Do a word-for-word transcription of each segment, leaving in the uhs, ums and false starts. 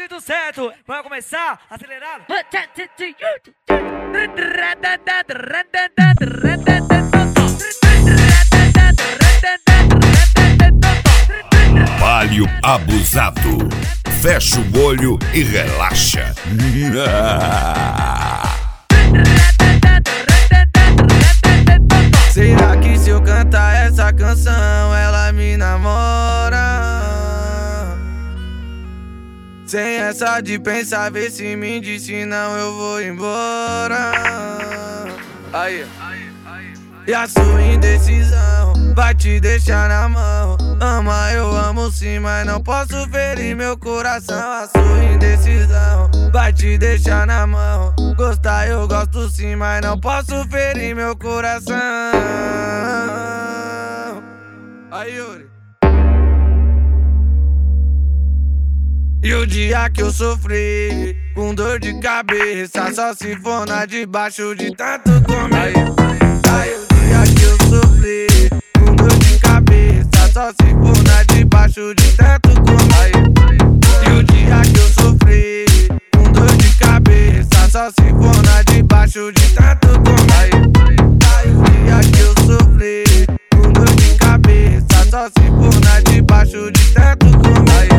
jeito certo. Vai começar acelerado. Palio abusado. Fecha o olho e relaxa. Será que se eu cantar essa canção ela me namora? Sem essa de pensar, vê se me diz, se não eu vou embora. Aí, e a sua indecisão vai te deixar na mão. Ama, eu amo sim, mas não posso ferir meu coração. A sua indecisão vai te deixar na mão. Gostar eu gosto sim, mas não posso ferir meu coração. Aí, Yuri. E o dia que eu sofri com dor de cabeça, só se for na debaixo de tanto comer. Aí o dia que eu sofri com dor de cabeça, só se for na debaixo de tanto comer. E o dia que eu sofri com dor de cabeça, só se for na debaixo de tanto comer. Aí o dia que eu sofri com dor de cabeça, só se for na debaixo de tanto comer.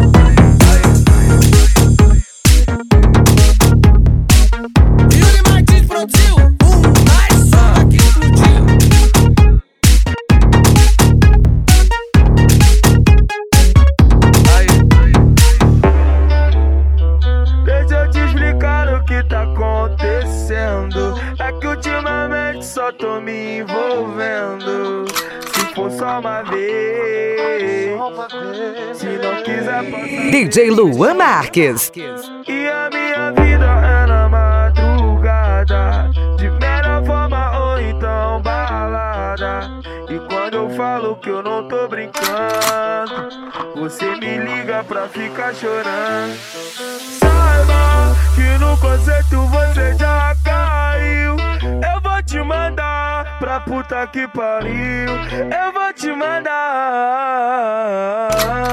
Yuri Martins produziu um mais som que explodiu. Aí. Deixa eu te explicar o que tá acontecendo. É que ultimamente só tô me envolvendo. Se for só uma vez, se não quiser passar. D J Luan Marques. E a minha vida é na madrugada, de melhor forma ou então balada. E quando eu falo que eu não tô brincando, você me liga pra ficar chorando. Saiba que no conceito você já caiu. Eu vou te mandar pra puta que pariu. Eu vou te mandar.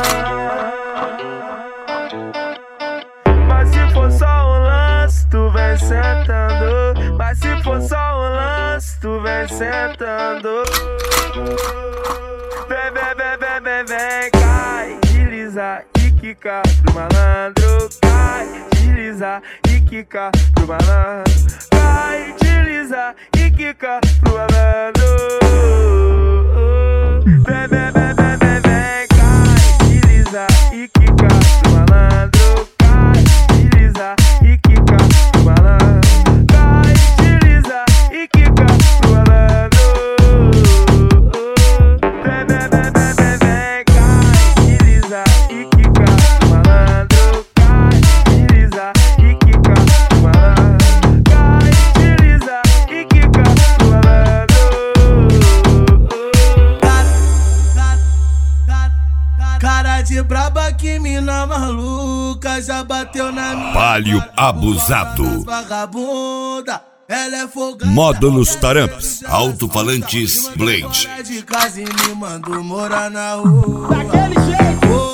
Mas se for só um lance, tu vem sentando. Mas se for só um lance, tu vem sentando. Vem, vem, vem, vem, vem, vem. Cai, desliza e quica pro malandro. Cai, desliza e quica pro malandro. Cai, desliza e quica pro malandro. Vem, vem, vem, vem, vem, vem. Cai, desliza e quica pro malandro. Cai, desliza e quica pro malandro. Cai, desliza e quica pro malandro. Vem, vem, vem, vem, vem, vem. Cai, desliza e quica pro malandro. Cai, desliza e quica pro malandro. Cai, desliza e quica pro malandro. Cara de braba, que mina maluca, já bateu na minha. Palio abusado. Vagabunda, ela é folgada. Módulos Taramps. Alto-falantes Blade. De casa e me mandou morar na rua. Daquele jeito.